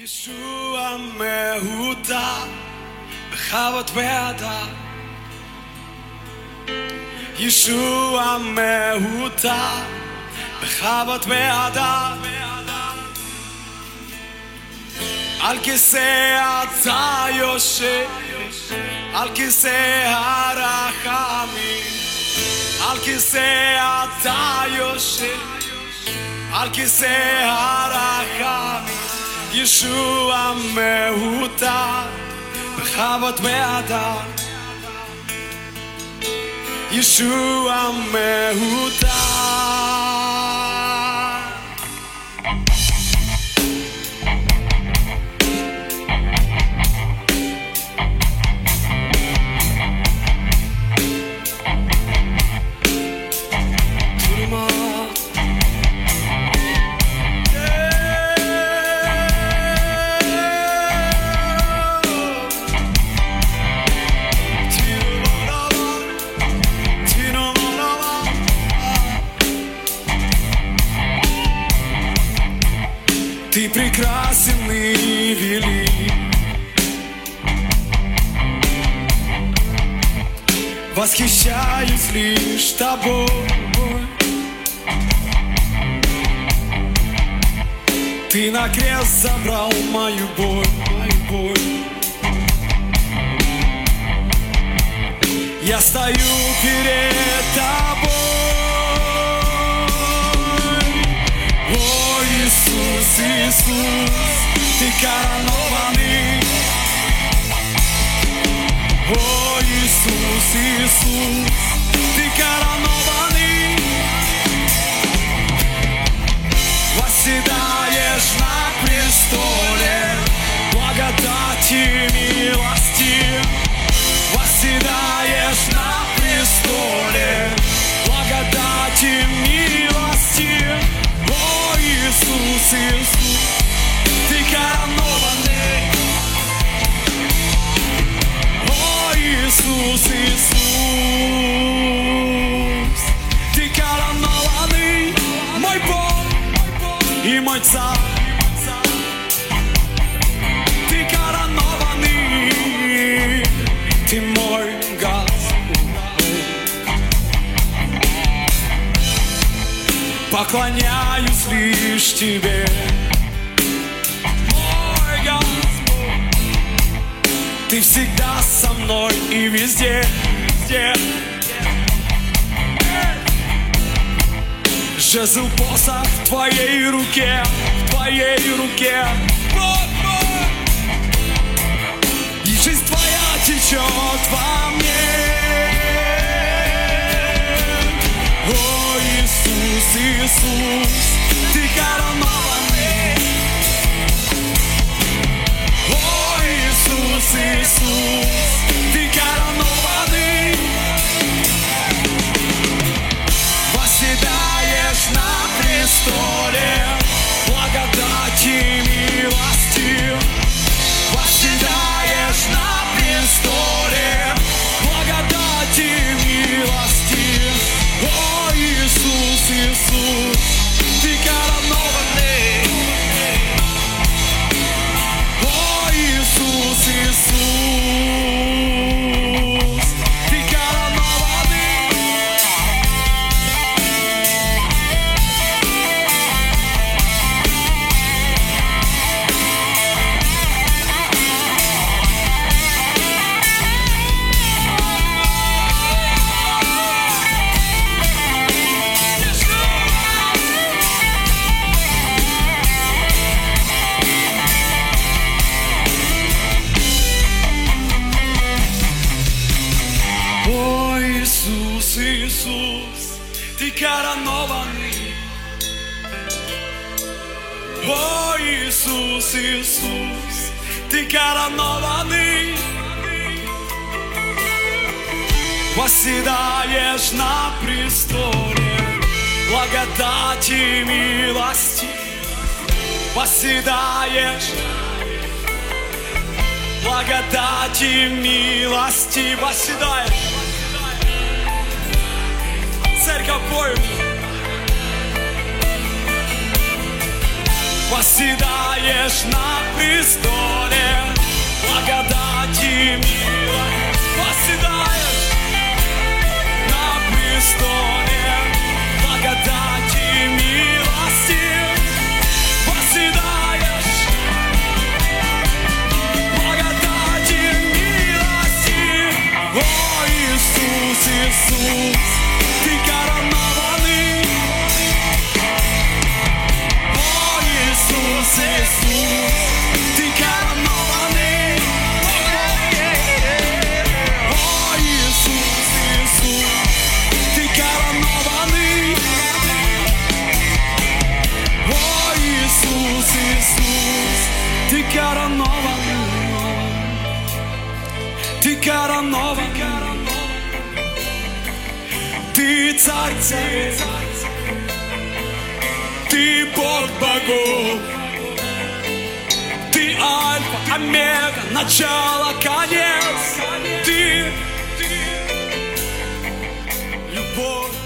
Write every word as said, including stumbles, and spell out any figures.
ישוע מהותה בחוות ואדם ישוע מהותה בחוות ואדם על כיסא אתה יושב על כיסא הרחמים על כיסא אתה יושב על כיסא הרחמים ישוע מהותה בחוות ואדם ישוע מהותה Ты прекрасен и велик, восхищаюсь лишь тобой. Ты на крест забрал мою боль, мою боль. Я стою перед тобой. О, Иисус, Иисус, ты коронованный. О, Иисус, Иисус, ты коронованный. Восседаешь на престоле благодати и милости. Восседаешь на престоле благодати и милости. О, Иисус, Иисус, ты коронованный. О, Иисус, Иисус, ты коронованный, мой Бог и мой Царь. Ты коронованный, ты мой Господь. Поклоняюсь лишь тебе, мой Господь. Ты всегда со мной и везде, везде. Жезл посох в твоей руке, в твоей руке. И жизнь твоя течет во мне. О, Иисус, Иисус, ты коронованный. О, Иисус, Иисус, ты коронованный. Восседаешь на престоле благодати и милости. Восседаешь на престоле благодати и милости. О, Иисус, Иисус, ты коронованный. О, Иисус, Иисус, ты коронованный. О, Иисус, Иисус, ты коронованный. О, Иисус, Иисус, ты коронованный. Восседаешь на престоле благодати и милости. Восседаешь благодати и милости. Восседаешь. Церковь, поем. восседаешь на престоле благодати мира, восседаешь на престоле благодати милости, восседаешь благодати милости. О, Иисус, Иисус, Ты коронованный. О, Иисус, Иисус, Ты коронованный. О, Иисус, Иисус, Ты коронованный. О, Иисус, Иисус, Ты коронованный. Ты коронованный. Ты царь царей, Ты Бог богов, Ты Альфа, Омега, начало, конец. Ты, ты любовь.